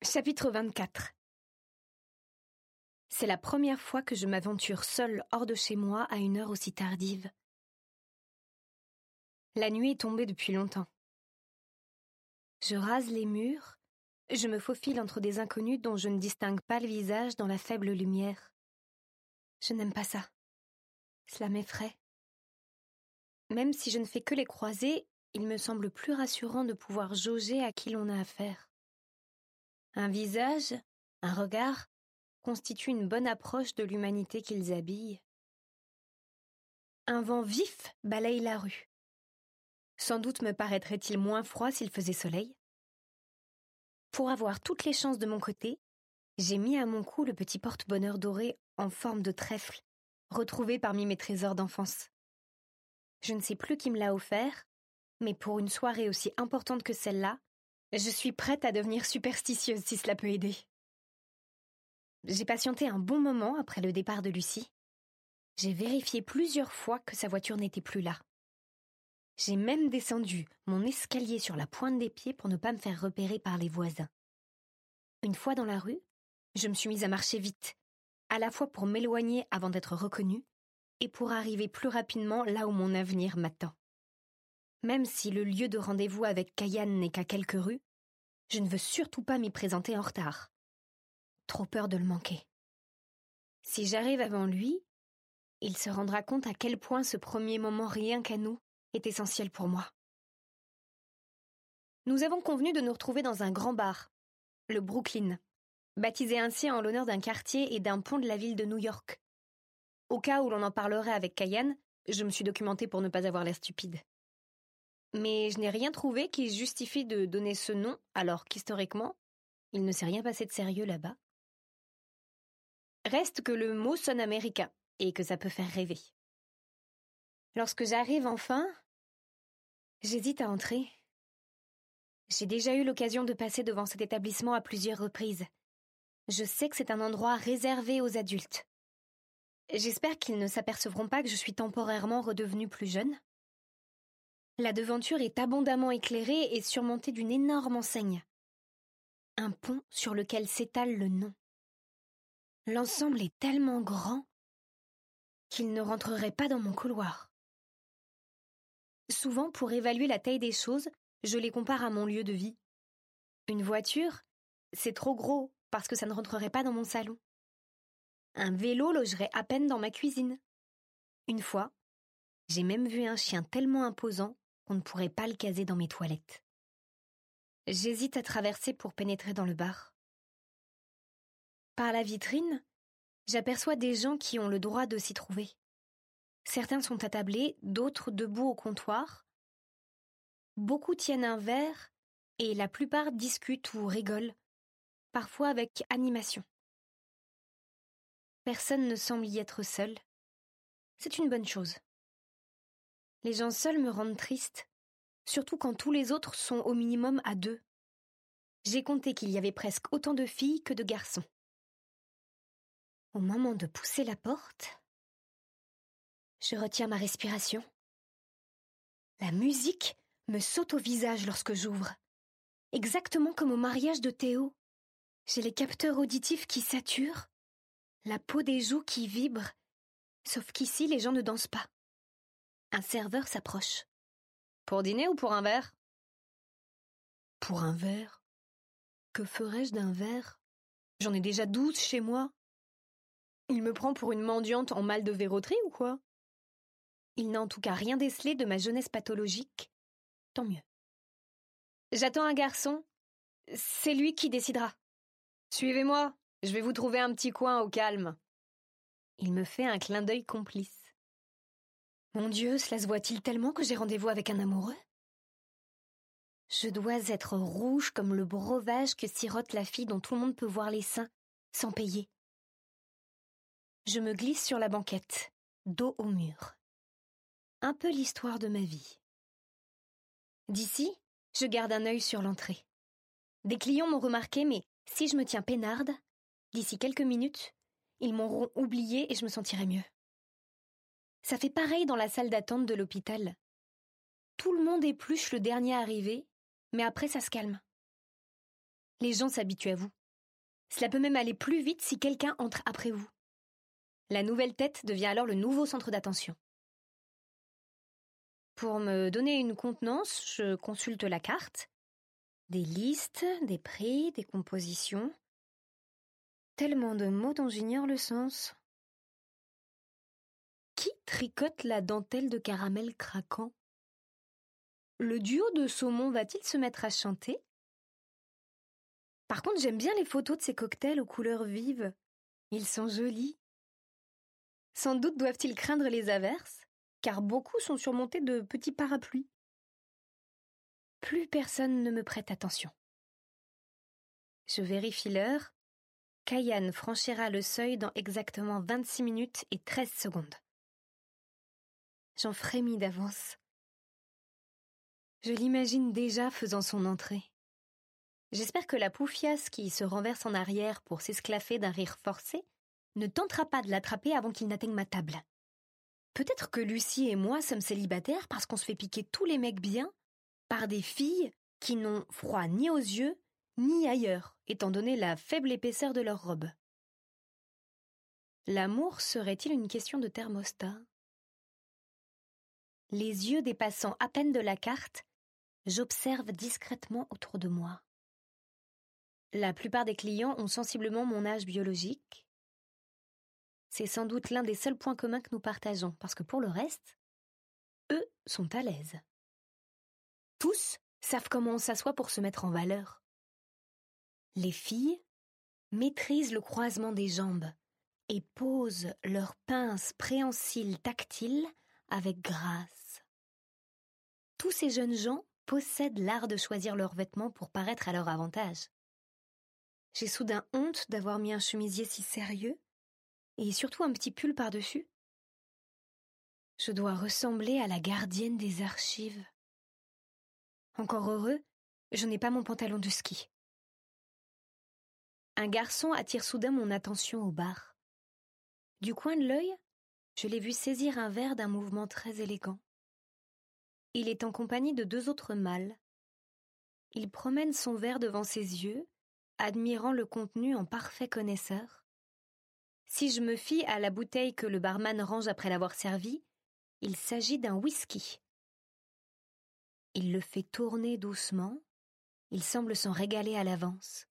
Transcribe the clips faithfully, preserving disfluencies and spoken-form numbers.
Chapitre vingt-quatre. C'est la première fois que je m'aventure seule hors de chez moi à une heure aussi tardive. La nuit est tombée depuis longtemps. Je rase les murs, je me faufile entre des inconnus dont je ne distingue pas le visage dans la faible lumière. Je n'aime pas ça. Cela m'effraie. Même si je ne fais que les croiser, il me semble plus rassurant de pouvoir jauger à qui l'on a affaire. Un visage, un regard, constituent une bonne approche de l'humanité qu'ils habillent. Un vent vif balaye la rue. Sans doute me paraîtrait-il moins froid s'il faisait soleil. Pour avoir toutes les chances de mon côté, j'ai mis à mon cou le petit porte-bonheur doré en forme de trèfle, retrouvé parmi mes trésors d'enfance. Je ne sais plus qui me l'a offert, mais pour une soirée aussi importante que celle-là, je suis prête à devenir superstitieuse si cela peut aider. J'ai patienté un bon moment après le départ de Lucie. J'ai vérifié plusieurs fois que sa voiture n'était plus là. J'ai même descendu mon escalier sur la pointe des pieds pour ne pas me faire repérer par les voisins. Une fois dans la rue, je me suis mise à marcher vite, à la fois pour m'éloigner avant d'être reconnue et pour arriver plus rapidement là où mon avenir m'attend. Même si le lieu de rendez-vous avec Kayhan n'est qu'à quelques rues, je ne veux surtout pas m'y présenter en retard. Trop peur de le manquer. Si j'arrive avant lui, il se rendra compte à quel point ce premier moment rien qu'à nous est essentiel pour moi. Nous avons convenu de nous retrouver dans un grand bar, le Brooklyn, baptisé ainsi en l'honneur d'un quartier et d'un pont de la ville de New York. Au cas où l'on en parlerait avec Kayhan, je me suis documentée pour ne pas avoir l'air stupide. Mais je n'ai rien trouvé qui justifie de donner ce nom, alors qu'historiquement, il ne s'est rien passé de sérieux là-bas. Reste que le mot sonne américain, et que ça peut faire rêver. Lorsque j'arrive enfin, j'hésite à entrer. J'ai déjà eu l'occasion de passer devant cet établissement à plusieurs reprises. Je sais que c'est un endroit réservé aux adultes. J'espère qu'ils ne s'apercevront pas que je suis temporairement redevenue plus jeune. La devanture est abondamment éclairée et surmontée d'une énorme enseigne. Un pont sur lequel s'étale le nom. L'ensemble est tellement grand qu'il ne rentrerait pas dans mon couloir. Souvent, pour évaluer la taille des choses, je les compare à mon lieu de vie. Une voiture, c'est trop gros parce que ça ne rentrerait pas dans mon salon. Un vélo logerait à peine dans ma cuisine. Une fois, j'ai même vu un chien tellement imposant qu'on ne pourrait pas le caser dans mes toilettes. J'hésite à traverser pour pénétrer dans le bar. Par la vitrine, j'aperçois des gens qui ont le droit de s'y trouver. Certains sont attablés, d'autres debout au comptoir. Beaucoup tiennent un verre et la plupart discutent ou rigolent, parfois avec animation. Personne ne semble y être seul. C'est une bonne chose. Les gens seuls me rendent triste, surtout quand tous les autres sont au minimum à deux. J'ai compté qu'il y avait presque autant de filles que de garçons. Au moment de pousser la porte, je retiens ma respiration. La musique me saute au visage lorsque j'ouvre, exactement comme au mariage de Théo. J'ai les capteurs auditifs qui saturent, la peau des joues qui vibre, sauf qu'ici les gens ne dansent pas. Un serveur s'approche. Pour dîner ou pour un verre ? Pour un verre ? Que ferais-je d'un verre ? J'en ai déjà douze chez moi. Il me prend pour une mendiante en mal de verroterie ou quoi ? Il n'a en tout cas rien décelé de ma jeunesse pathologique. Tant mieux. J'attends un garçon. C'est lui qui décidera. Suivez-moi, je vais vous trouver un petit coin au calme. Il me fait un clin d'œil complice. Mon Dieu, cela se voit-il tellement que j'ai rendez-vous avec un amoureux ? Je dois être rouge comme le breuvage que sirote la fille dont tout le monde peut voir les seins, sans payer. Je me glisse sur la banquette, dos au mur. Un peu l'histoire de ma vie. D'ici, je garde un œil sur l'entrée. Des clients m'ont remarqué, mais si je me tiens peinarde, d'ici quelques minutes, ils m'auront oublié et je me sentirai mieux. Ça fait pareil dans la salle d'attente de l'hôpital. Tout le monde épluche le dernier arrivé, mais après ça se calme. Les gens s'habituent à vous. Cela peut même aller plus vite si quelqu'un entre après vous. La nouvelle tête devient alors le nouveau centre d'attention. Pour me donner une contenance, je consulte la carte, des listes, des prix, des compositions. Tellement de mots dont j'ignore le sens. Qui tricote la dentelle de caramel craquant? Le duo de saumon va-t-il se mettre à chanter? Par contre, j'aime bien les photos de ces cocktails aux couleurs vives. Ils sont jolis. Sans doute doivent-ils craindre les averses, car beaucoup sont surmontés de petits parapluies. Plus personne ne me prête attention. Je vérifie l'heure. Kayane franchira le seuil dans exactement vingt-six minutes et treize secondes. J'en frémis d'avance. Je l'imagine déjà faisant son entrée. J'espère que la poufiasse qui se renverse en arrière pour s'esclaffer d'un rire forcé ne tentera pas de l'attraper avant qu'il n'atteigne ma table. Peut-être que Lucie et moi sommes célibataires parce qu'on se fait piquer tous les mecs bien par des filles qui n'ont froid ni aux yeux ni ailleurs, étant donné la faible épaisseur de leur robe. L'amour serait-il une question de thermostat? Les yeux dépassant à peine de la carte, j'observe discrètement autour de moi. La plupart des clients ont sensiblement mon âge biologique. C'est sans doute l'un des seuls points communs que nous partageons, parce que pour le reste, eux sont à l'aise. Tous savent comment on s'assoit pour se mettre en valeur. Les filles maîtrisent le croisement des jambes et posent leurs pinces préhensiles tactiles avec grâce. Tous ces jeunes gens possèdent l'art de choisir leurs vêtements pour paraître à leur avantage. J'ai soudain honte d'avoir mis un chemisier si sérieux et surtout un petit pull par-dessus. Je dois ressembler à la gardienne des archives. Encore heureux, je n'ai pas mon pantalon de ski. Un garçon attire soudain mon attention au bar. Du coin de l'œil, je l'ai vu saisir un verre d'un mouvement très élégant. Il est en compagnie de deux autres mâles. Il promène son verre devant ses yeux, admirant le contenu en parfait connaisseur. Si je me fie à la bouteille que le barman range après l'avoir servie, il s'agit d'un whisky. Il le fait tourner doucement. Il semble s'en régaler à l'avance.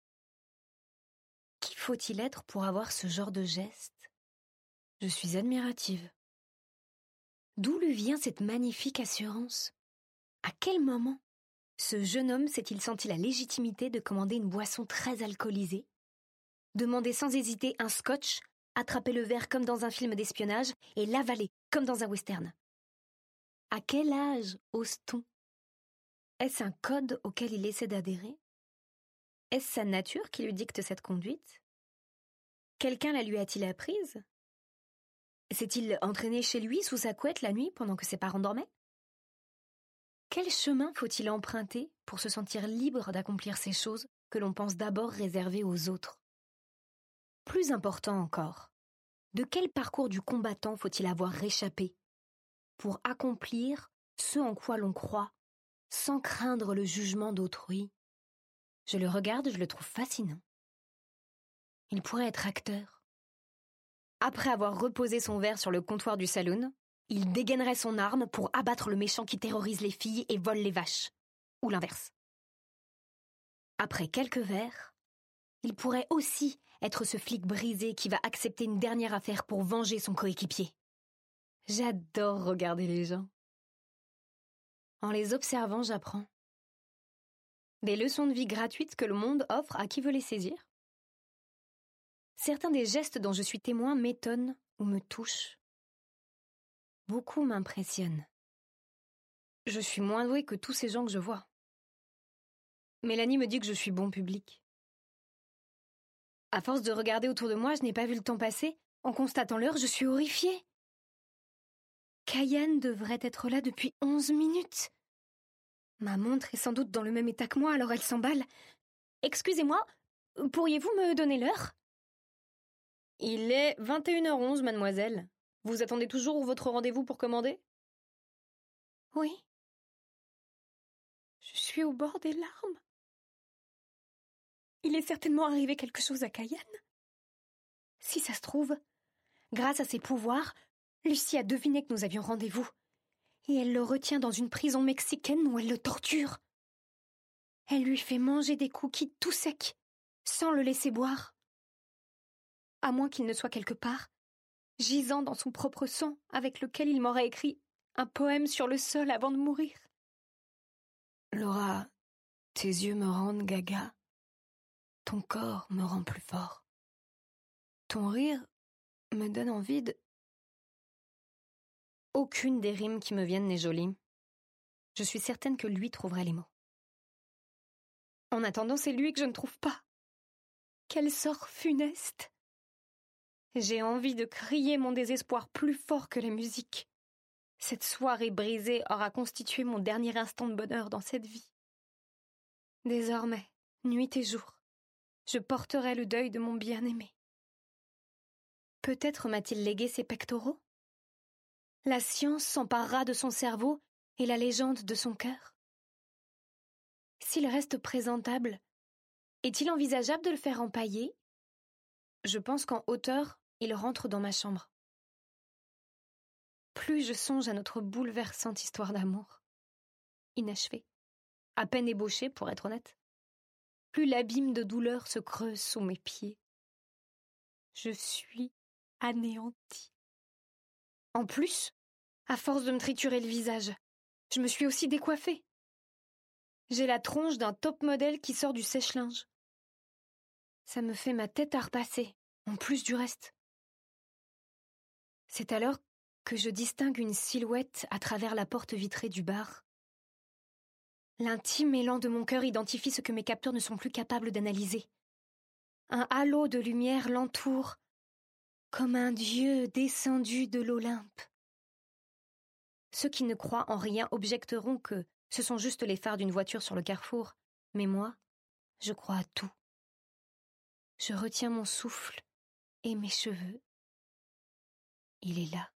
Qui faut-il être pour avoir ce genre de geste? Je suis admirative. D'où lui vient cette magnifique assurance? À quel moment ce jeune homme s'est-il senti la légitimité de commander une boisson très alcoolisée, demander sans hésiter un scotch, attraper le verre comme dans un film d'espionnage et l'avaler comme dans un western? À quel âge ose-t-on? Est-ce un code auquel il essaie d'adhérer? Est-ce sa nature qui lui dicte cette conduite? Quelqu'un la lui a-t-il apprise? S'est-il entraîné chez lui sous sa couette la nuit pendant que ses parents dormaient? Quel chemin faut-il emprunter pour se sentir libre d'accomplir ces choses que l'on pense d'abord réservées aux autres? Plus important encore, de quel parcours du combattant faut-il avoir réchappé pour accomplir ce en quoi l'on croit, sans craindre le jugement d'autrui? Je le regarde, je le trouve fascinant. Il pourrait être acteur. Après avoir reposé son verre sur le comptoir du saloon, il dégainerait son arme pour abattre le méchant qui terrorise les filles et vole les vaches. Ou l'inverse. Après quelques verres, il pourrait aussi être ce flic brisé qui va accepter une dernière affaire pour venger son coéquipier. J'adore regarder les gens. En les observant, j'apprends. Des leçons de vie gratuites que le monde offre à qui veut les saisir. Certains des gestes dont je suis témoin m'étonnent ou me touchent. Beaucoup m'impressionnent. Je suis moins douée que tous ces gens que je vois. Mélanie me dit que je suis bon public. À force de regarder autour de moi, je n'ai pas vu le temps passer. En constatant l'heure, je suis horrifiée. Kayane devrait être là depuis onze minutes. Ma montre est sans doute dans le même état que moi, alors elle s'emballe. Excusez-moi, pourriez-vous me donner l'heure? Il est vingt et une heures onze, mademoiselle. Vous attendez toujours votre rendez-vous pour commander? Oui. Je suis au bord des larmes. Il est certainement arrivé quelque chose à Cayenne. Si ça se trouve, grâce à ses pouvoirs, Lucie a deviné que nous avions rendez-vous, et elle le retient dans une prison mexicaine où elle le torture. Elle lui fait manger des cookies tout secs, sans le laisser boire. À moins qu'il ne soit quelque part, gisant dans son propre sang, avec lequel il m'aurait écrit un poème sur le sol avant de mourir. Laura, tes yeux me rendent gaga. Ton corps me rend plus fort. Ton rire me donne envie de... Aucune des rimes qui me viennent n'est jolie. Je suis certaine que lui trouverait les mots. En attendant, c'est lui que je ne trouve pas. Quel sort funeste! J'ai envie de crier mon désespoir plus fort que la musique. Cette soirée brisée aura constitué mon dernier instant de bonheur dans cette vie. Désormais, nuit et jour, je porterai le deuil de mon bien-aimé. Peut-être m'a-t-il légué ses pectoraux? La science s'emparera de son cerveau et la légende de son cœur. S'il reste présentable, est-il envisageable de le faire empailler? Je pense qu'en hauteur, il rentre dans ma chambre. Plus je songe à notre bouleversante histoire d'amour, inachevée, à peine ébauchée pour être honnête, plus l'abîme de douleur se creuse sous mes pieds. Je suis anéantie. En plus, à force de me triturer le visage, je me suis aussi décoiffée. J'ai la tronche d'un top modèle qui sort du sèche-linge. Ça me fait ma tête à repasser, en plus du reste. C'est alors que je distingue une silhouette à travers la porte vitrée du bar. L'intime élan de mon cœur identifie ce que mes capteurs ne sont plus capables d'analyser. Un halo de lumière l'entoure, comme un dieu descendu de l'Olympe. Ceux qui ne croient en rien objecteront que ce sont juste les phares d'une voiture sur le carrefour, mais moi, je crois à tout. Je retiens mon souffle et mes cheveux. Il est là.